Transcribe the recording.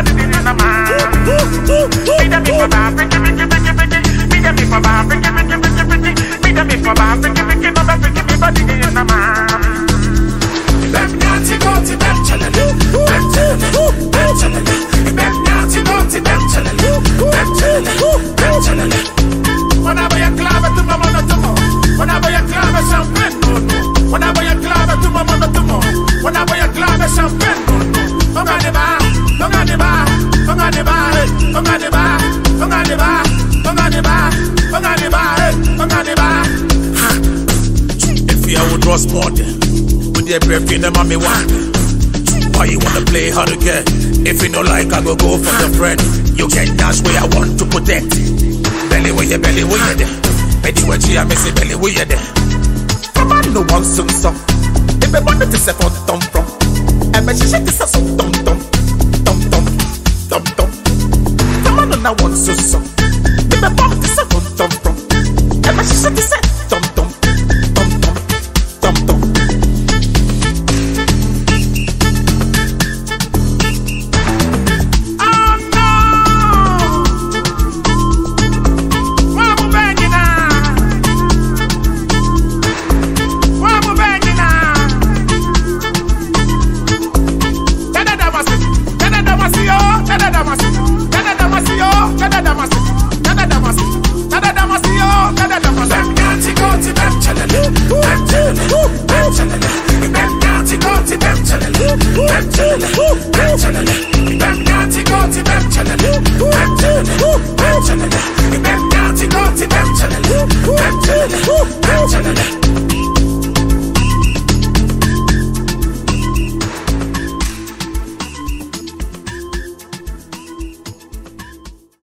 body in the man. Me da me for bar, pretty, pretty, pretty, pretty. Me da me for bar, pretty, pretty, pretty, pretty. Me da me for bar, pretty, pretty, mother, pretty, me body in the man. Them naughty, naughty, them chalala, them chalala, them chalala. Them naughty, naughty, them chalala, them chalala, them chalala. When I buy a club to my mother to more. When I buy a club of champagne, no, no. When I buy a club to my mother to more. When I buy a club of champagne, no, no. Hung on the bar, hung on the bar, hung on the bar, hung on the bar, hung on the bar, hung on the bar, hung on the bar, hung on the bar. If you would draw sport, with your breath in the mommy one. Why you wanna play hard again? If you know like I go for the friend. You can dash where I want to protect. Belly where you there. Belly where you miss it, belly where you there. Come on, no one soon so. If I wanted to say from thumb from. And when she shake this so thumb thumb. Thumb thumb. Thumb thumb. Come on, no one soon so.